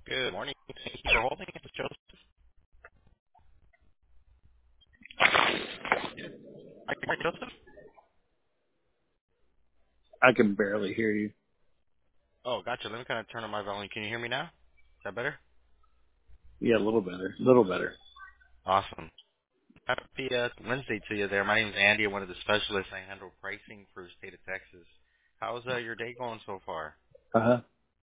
Good morning. Thank you for holding. It's Joseph. Hi, Joseph. I can barely hear you. Oh, gotcha. Let me kind of turn on my volume. Can you hear me now? Is that better? Yeah, a little better. A little better. Awesome. Happy Wednesday to you there. My name is Andy. I'm one of the specialists. I handle pricing for the state of Texas. How's your day going so far? Uh-huh.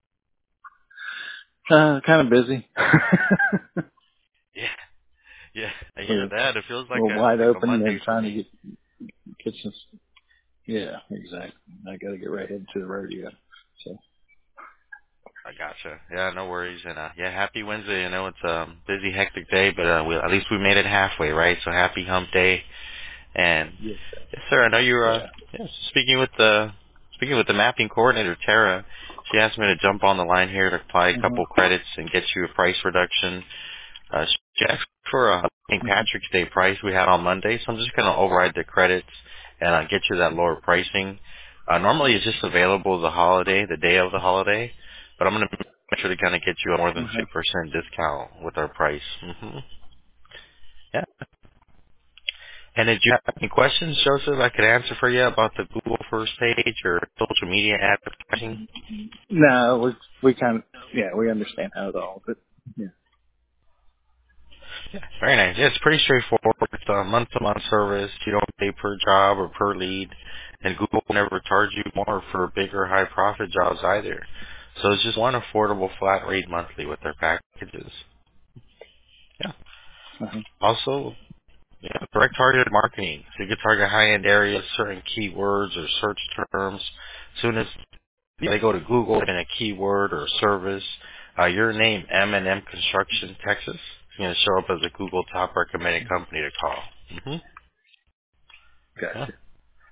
Kind of busy. Yeah, yeah. I hear we're, that. It feels like we're a wide like a open Monday and for trying to me. get some. Yeah, exactly. I got to get right into the rodeo. So I gotcha. Yeah, no worries. And yeah, happy Wednesday. I know it's a busy, hectic day, but at least we made it halfway, right? So happy hump day. And yes, yes, sir. I know you're yeah. yes, speaking with the mapping coordinator, Tara. She asked me to jump on the line here to apply a Uh-huh. couple credits and get you a price reduction. She asked for a St. Uh-huh. Patrick's Day price we had on Monday, so I'm just going to override the credits and get you that lower pricing. Normally it's just available the holiday, the day of the holiday, but I'm going to make sure to kind of get you a more than Uh-huh. 50% discount with our price. Yeah. And did you have any questions, Joseph, I could answer for you about the Google first page or social media advertising? No, we kind of we understand how it all, but yeah. Yeah, very nice. Yeah, it's pretty straightforward. It's a month-to-month service. You don't pay per job or per lead, and Google will never charge you more for big or high-profit jobs either. So it's just one affordable flat rate monthly with their packages. Yeah. Uh-huh. Also, yeah, direct targeted marketing. So you can target high-end areas, certain keywords or search terms. As soon as they go to Google and a keyword or service, your name, M&M Construction, Texas, is going to show up as a Google top recommended company to call. Yeah. Gotcha.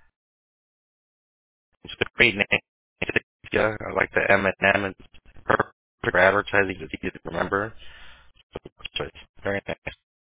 It's a great name. Yeah, I like the M&M. It's perfect for advertising. It's easy to remember. So it's very nice.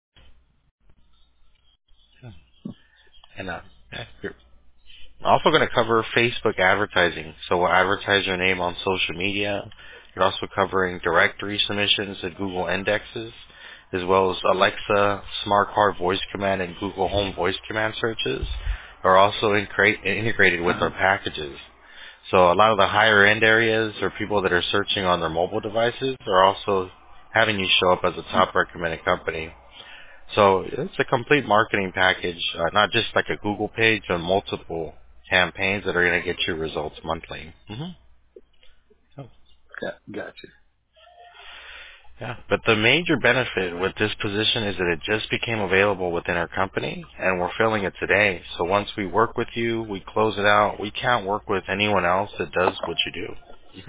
And yeah, I'm also going to cover Facebook advertising. So we'll advertise your name on social media. You're also covering directory submissions and Google indexes, as well as Alexa, Smart Car voice command, and Google Home voice command searches are also integrated with our Uh-huh. packages. So a lot of the higher end areas or people that are searching on their mobile devices are also having you show up as a top recommended company. So it's a complete marketing package, not just like a Google page, but multiple campaigns that are going to get you results monthly. Oh, Gotcha. yeah. But the major benefit with this position is that it just became available within our company, and we're filling it today. So once we work with you, we close it out. We can't work with anyone else that does what you do.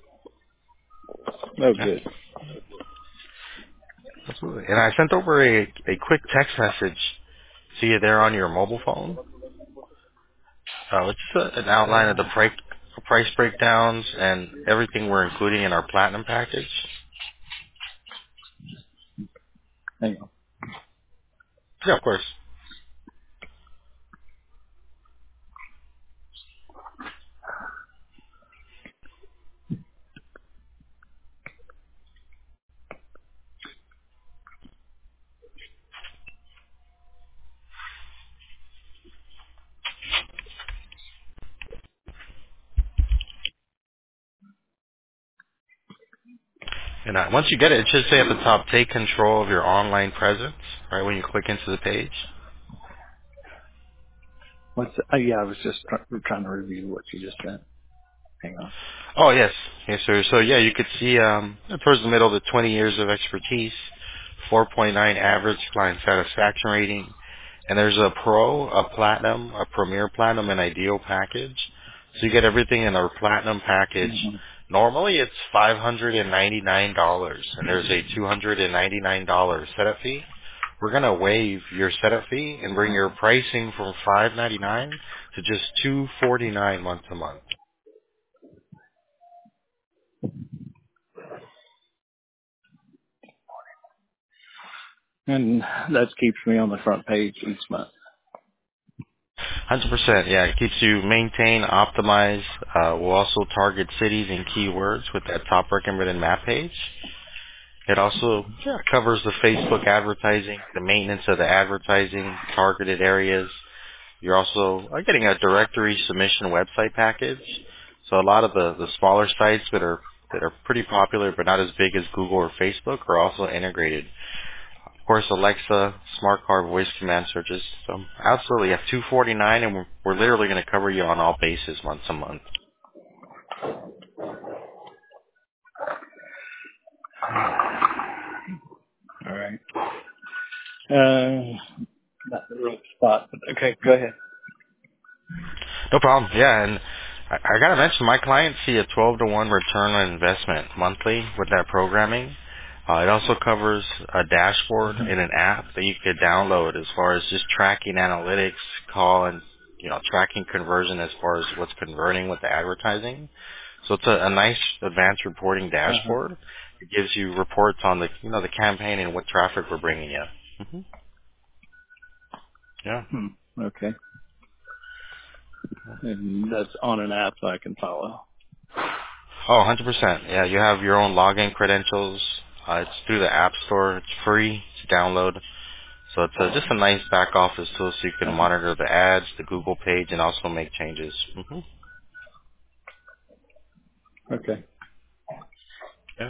Oh, Yeah, good. absolutely. And I sent over a quick text message to you there on your mobile phone. It's an outline of the price breakdowns and everything we're including in our platinum package. Hang on. Yeah, of course. And once you get it, it should say at the top, take control of your online presence, right, when you click into the page. Yeah, I was just trying to review what you just sent. Hang on. Oh, yes. Yes, sir. So, yeah, you could see towards the middle, the 20 years of expertise, 4.9 average client satisfaction rating, and there's a pro, a platinum, a premier platinum, and ideal package. So you get everything in our platinum package. Uh-huh. Normally it's $599, and there's a $299 setup fee. We're gonna waive your setup fee and bring your pricing from $599 to just $249 month to month. And that keeps me on the front page each month. 100%, yeah. It keeps you maintain, optimize. We'll also target cities and keywords with that top recommended map page. It also covers the Facebook advertising, the maintenance of the advertising, targeted areas. You're also getting a directory submission website package. So a lot of the smaller sites that are pretty popular but not as big as Google or Facebook are also integrated. Of course, Alexa, smart car voice command searches. So absolutely, at 249, and we're literally going to cover you on all bases month to month. All right. Not the real spot, but okay, go ahead. No problem. Yeah, and I gotta mention, my clients see a 12 to 1 return on investment monthly with that programming. It also covers a dashboard Uh-huh. in an app that you could download as far as just tracking analytics, call, and tracking conversion as far as what's converting with the advertising. So it's a nice advanced reporting Uh-huh. dashboard. It gives you reports on the campaign and what traffic we're bringing you. hmm Yeah. Hmm. Okay. And that's on an app so I can follow. Oh, 100%. Yeah, you have your own login credentials. It's through the App Store. It's free to download. So it's just a nice back office tool so you can Uh-huh. monitor the ads, the Google page, and also make changes. Okay. Yeah.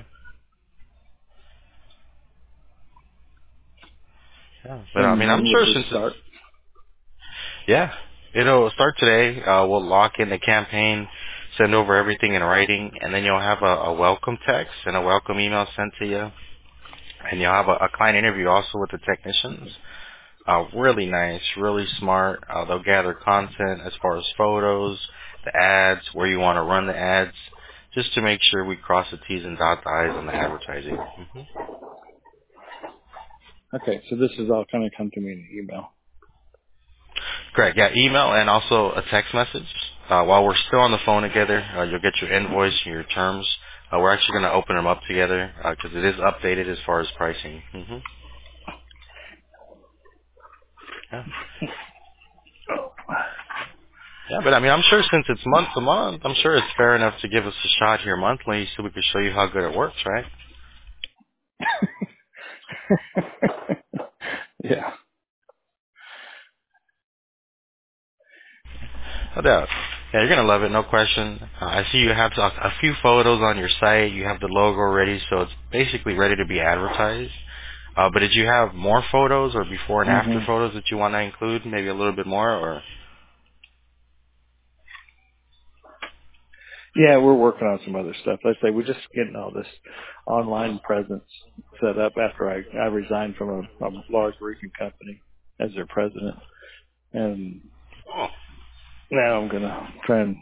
Yeah. But I And mean, I'm when would sure this since it's, start? yeah, it'll start today. We'll lock in the campaign, send over everything in writing, and then you'll have a welcome text and a welcome email sent to you. And you'll have a client interview also with the technicians. Really nice, really smart. They'll gather content as far as photos, the ads, where you want to run the ads, just to make sure we cross the T's and dot the I's on the advertising. Okay, so this is all going to come to me in an email. Correct. Yeah, email and also a text message. While we're still on the phone together, you'll get your invoice and your terms. We're actually going to open them up together because it is updated as far as pricing. Yeah. Yeah, but I mean, I'm sure since it's month to month, I'm sure it's fair enough to give us a shot here monthly so we can show you how good it works, right? Yeah. No doubt. Yeah, you're gonna love it, no question. I see you have a few photos on your site. You have the logo ready, so it's basically ready to be advertised. But did you have more photos or before and after hmm photos that you want to include? Maybe a little bit more, or Yeah, we're working on some other stuff. Let's say we're just getting all this online presence set up after I resigned from a large roofing company as their president. And oh, now I'm going to try and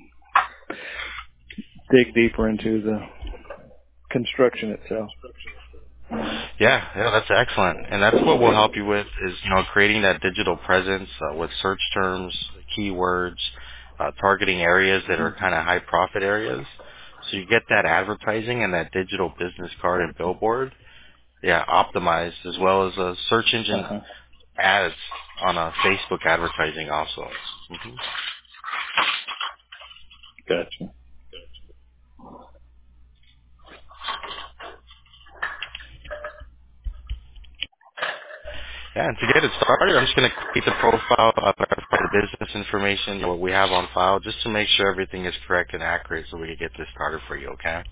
dig deeper into the construction itself. yeah, that's excellent, and that's what we'll help you with is creating that digital presence with search terms, keywords, targeting areas that are hmm kind of high profit areas. So you get that advertising and that digital business card and billboard. Yeah, optimized as well as a search engine Uh-huh. ads on a Facebook advertising also. Gotcha. Yeah, and to get it started, I'm just going to create the profile, verify the business information, what we have on file, just to make sure everything is correct and accurate so we can get this started for you, okay?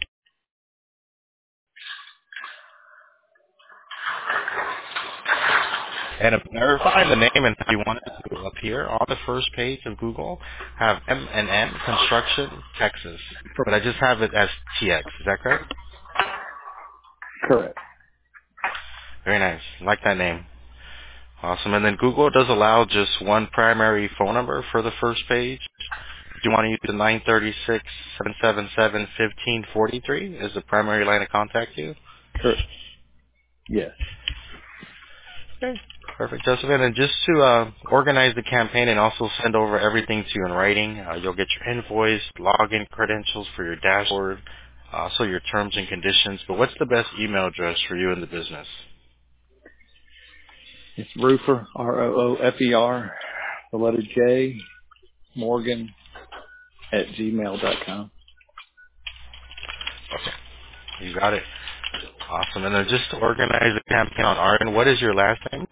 And if verify the name and how you want it to appear on the first page of Google, have M&N Construction, Texas. But I just have it as TX. Is that correct? Correct. Very nice. Like that name. Awesome. And then Google does allow just one primary phone number for the first page. Do you want to use the 936-777-1543 as the primary line of contact you? Correct. Yes. Okay. Perfect, Joseph. And just to organize the campaign and also send over everything to you in writing, you'll get your invoice, login credentials for your dashboard, also your terms and conditions. But what's the best email address for you in the business? It's Roofer, Roofer, the letter J, Morgan at gmail.com. You got it. Awesome. And then just to organize the campaign on our end, what is your last name?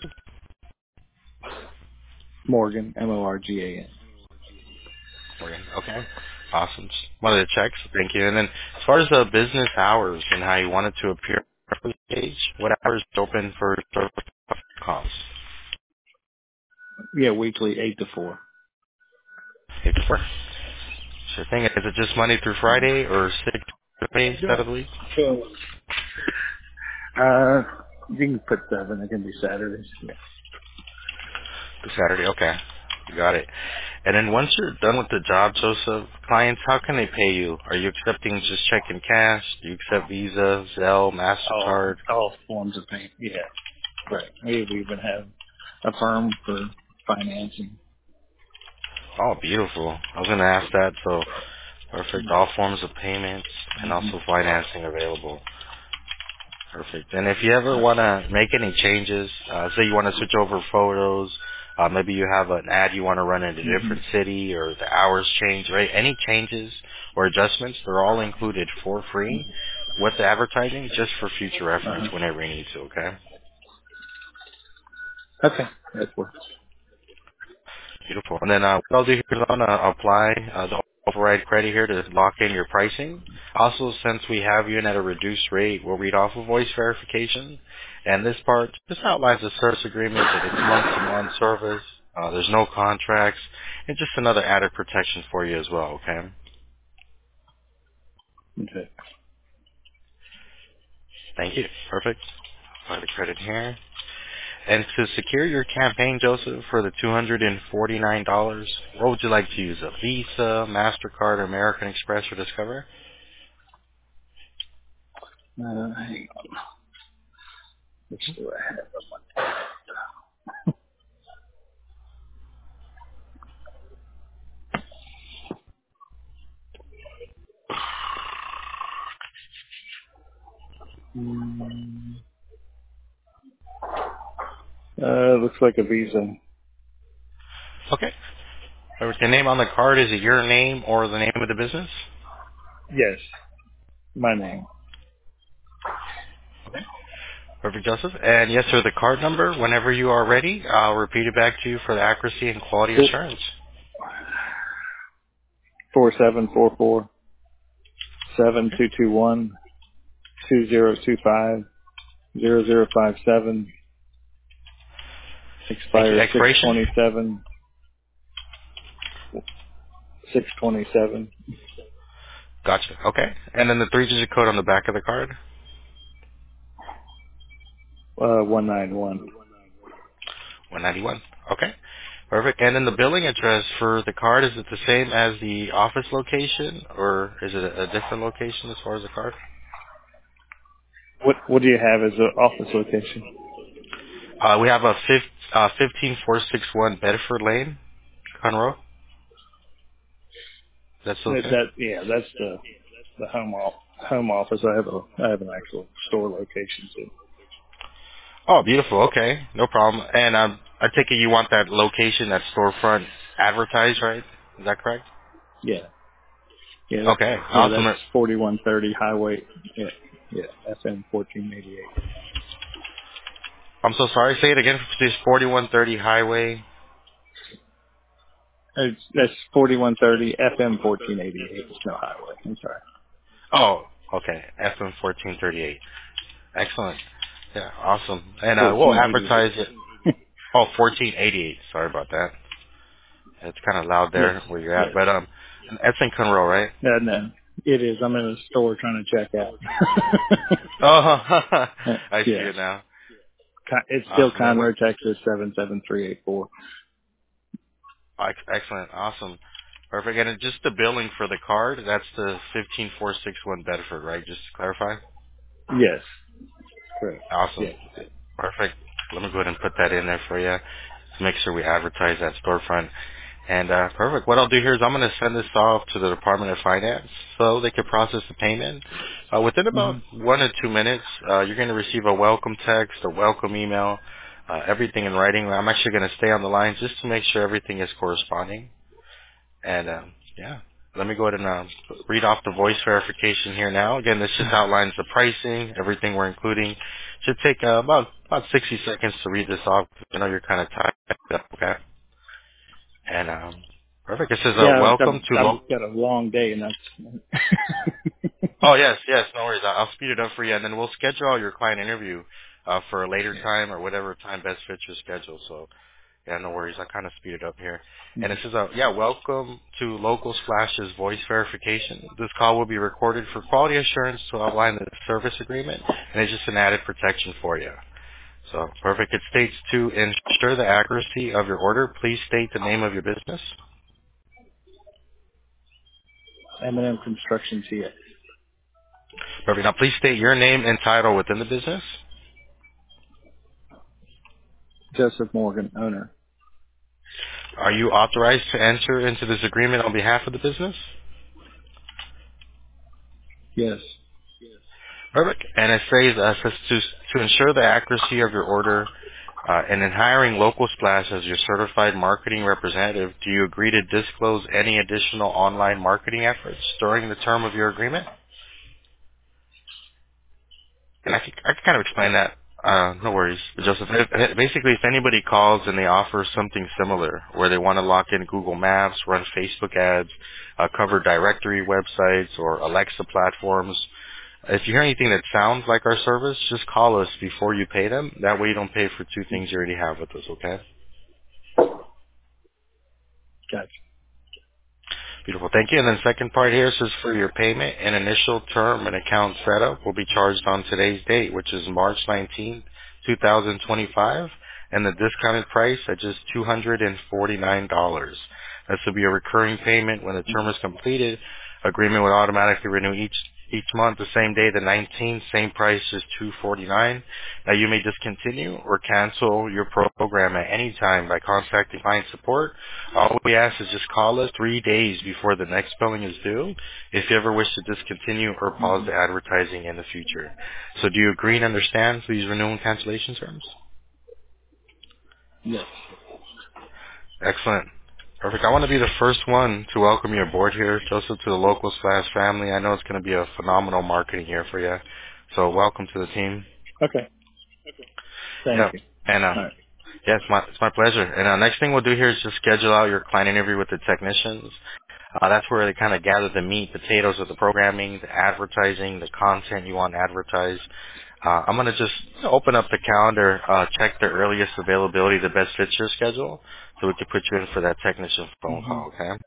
Morgan, Morgan. Morgan. Okay. Awesome. Just wanted to check, so thank you. And then as far as the business hours and how you wanted to appear on the page, what hours is open for calls? Yeah, weekly 8 to 4. 8 to 4. Sure thing. Is it just Monday through Friday or 6 days Yeah. out of the week? So, you can put 7. It can be Saturdays. Yeah. Saturday. Okay. You got it. And then once you're done with the job, Joseph, clients, how can they pay you? Are you accepting just check and cash? Do you accept Visa, Zelle, MasterCard? All forms of payment. Yeah. Right. We even have a firm for financing. Oh, beautiful. I was going to ask that, so perfect. All forms of payments and Mm-hmm. also financing available. Perfect. And if you ever want to make any changes, say you want to switch over photos, maybe you have an ad you want to run in a Mm-hmm. different city or the hours change, right? Any changes or adjustments, they're all included for free with the advertising just for future reference Uh-huh. whenever you need to, okay? Okay. That works. Beautiful. And then what I'll do here is I'm going to apply the override credit here to lock in your pricing. Also, since we have you in at a reduced rate, we'll read off a voice verification. And this part just outlines the service agreement that it's month-to-month service. There's no contracts. And just another added protection for you as well, okay? Okay. Thank you. Perfect. Apply the credit here. And to secure your campaign, Joseph, for the $249, what would you like to use? A Visa, MasterCard, American Express, or Discover? Hang on. Let's see what I have. Looks like a Visa. Okay. The name on the card, is it your name or the name of the business? Yes. My name. Okay. Perfect, Joseph. And yes, sir, the card number, whenever you are ready, I'll repeat it back to you for the accuracy and quality Four assurance. four seven four four 7221 2025 0057 Thank you. expires Expiration? 627. Gotcha. Okay. And then the three-digit code on the back of the card? 191. 191. Okay. Perfect. And then the billing address for the card, is it the same as the office location, or is it a different location as far as the card? What do you have as an office location? We have a 15461 Bedford Lane, Conroe. That's okay? That's the home office. I have an actual store location too. Oh, beautiful. Okay, no problem. And I take it you want that location, that storefront advertised, right? Is that correct? Yeah. Okay, That's awesome. 4130 Highway. Yeah, FM 1488. I'm so sorry. Say it again. This 4130 Highway. That's 4130 FM 1488. It's no highway. I'm sorry. Oh, okay. FM 1438. Excellent. Yeah, awesome. And we'll advertise 1488. it. Oh, 1488. Sorry about that. It's kind of loud Yes. there where you're at, Yes. but that's in Conroe, right? No, it is. I'm in a store trying to check out. Oh, I see Yes. it now. It's still Awesome. And Conroe, Texas 77384. excellent. Awesome. Perfect. And just the billing for the card, that's the 15461 Bedford, right? Just to clarify? Yes. Correct. Awesome. Yes. Perfect. Let me go ahead and put that in there for you to make sure we advertise that storefront. And perfect. What I'll do here is I'm going to send this off to the Department of Finance so they can process the payment. Within Mm-hmm. about 1 to 2 minutes, you're going to receive a welcome text, a welcome email, everything in writing. I'm actually going to stay on the line just to make sure everything is corresponding. And yeah. Let me go ahead and read off the voice verification here now. Again, this just outlines the pricing, everything we're including. Should take about 60 seconds to read this off. I know you're kind of tired. Okay. And perfect. It says, Yeah, welcome to I've got a long day, and that's Oh, yes, no worries. I'll speed it up for you, and then we'll schedule your client interview for a later time or whatever time best fits your schedule. So, yeah, no worries. I kind of speed it up here. And it says, welcome to Local Splash's voice verification. This call will be recorded for quality assurance to outline the service agreement, and it's just an added protection for you. So, perfect. It states to ensure the accuracy of your order, please state the name of your business. M&M Construction CX. Perfect. Now, please state your name and title within the business. Joseph Morgan, owner. Are you authorized to enter into this agreement on behalf of the business? Yes. Perfect. And it says to ensure the accuracy of your order and in hiring Local Splash as your certified marketing representative, do you agree to disclose any additional online marketing efforts during the term of your agreement? And I can kind of explain that. No worries, Joseph. Basically, if anybody calls and they offer something similar, where they want to lock in Google Maps, run Facebook ads, cover directory websites or Alexa platforms, if you hear anything that sounds like our service, just call us before you pay them. That way you don't pay for two things you already have with us, okay? Gotcha. Beautiful. Thank you. And then second part here says for your payment, an initial term and account setup will be charged on today's date, which is March 19th, 2025, and the discounted price at just $249. This will be a recurring payment when the term is completed. Agreement would automatically renew each month the same day, the 19th, same price is $249. Now you may discontinue or cancel your program at any time by contacting client support. All we ask is just call us 3 days before the next billing is due if you ever wish to discontinue or pause Hmm. the advertising in the future. So do you agree and understand these renewal and cancellation terms? Yes. Excellent. Perfect. I want to be the first one to welcome you aboard here, Joseph, to the Local Splash family. I know it's going to be a phenomenal marketing year for you. So welcome to the team. Okay. Thank Yep. you. And All right. yeah, it's my pleasure. And next thing we'll do here is just schedule out your client interview with the technicians. That's where they kind of gather the meat, potatoes of the programming, the advertising, the content you want advertised. I'm going to just open up the calendar, check the earliest availability that best fits your schedule, so we can put you in for that technician phone Mm-hmm. call, okay?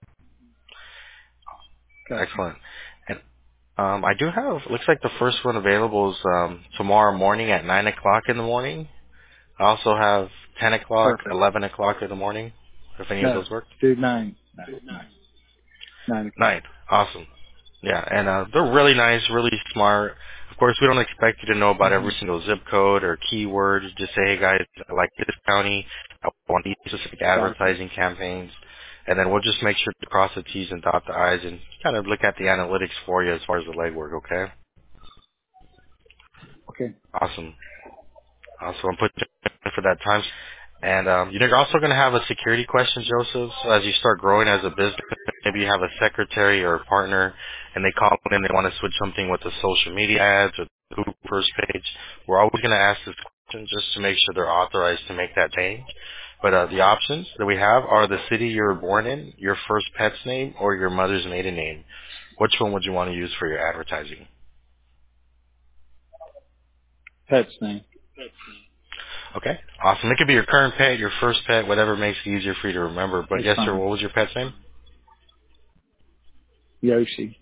Gotcha. Excellent. And I do have, looks like the first one available is tomorrow morning at 9 o'clock in the morning. I also have 10 o'clock, Perfect. 11 o'clock in the morning, if any of No, those work. do 9. 9. 9. 9 o'clock. 9. Awesome. Yeah, and they're really nice, really smart. Of course, we don't expect you to know about Mm-hmm. every single zip code or keyword. Just say, hey guys, I like this county. I want these specific Gotcha. advertising campaigns. And then we'll just make sure to cross the T's and dot the I's and kind of look at the analytics for you as far as the legwork, okay? Okay. Awesome. So I'm putting you for that time. And you're also going to have a security question, Joseph. So as you start growing as a business, maybe you have a secretary or a partner, and they call in and they want to switch something with the social media ads or the Google first page. We're always going to ask this question just to make sure they're authorized to make that change. But the options that we have are the city you were born in, your first pet's name, or your mother's maiden name. Which one would you want to use for your advertising? Pet's name. Okay, awesome. It could be your current pet, your first pet, whatever makes it easier for you to remember. But That's yes, sir, fine. what was your pet's name? Yoshi.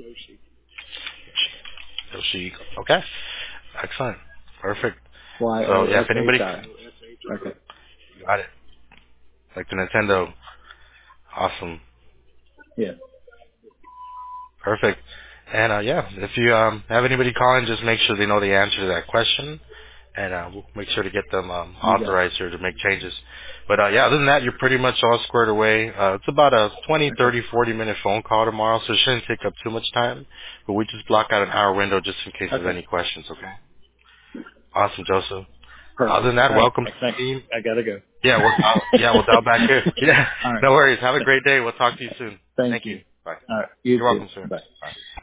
Yoshi. Okay, excellent, perfect. So yeah, if anybody YOSHI. Okay. got it, like the Nintendo, awesome, Yeah. perfect. And yeah, if you have anybody calling, just make sure they know the answer to that question, and we'll make sure to get them You got it. authorized here to make changes. But yeah, other than that, you're pretty much all squared away. It's about a 20, Okay. 30, 40-minute phone call tomorrow, so it shouldn't take up too much time. But we just block out an hour window just in case there's Okay. any questions, okay? Awesome, Joseph. Other Perfect. than that, All right. welcome to Thanks. the team. I gotta go. Yeah, we'll dial back here. Yeah, All right. no worries. Have a great day. We'll talk to you soon. Thank Thank you. you. Bye. All right. You You're too. welcome, sir. Bye. Bye.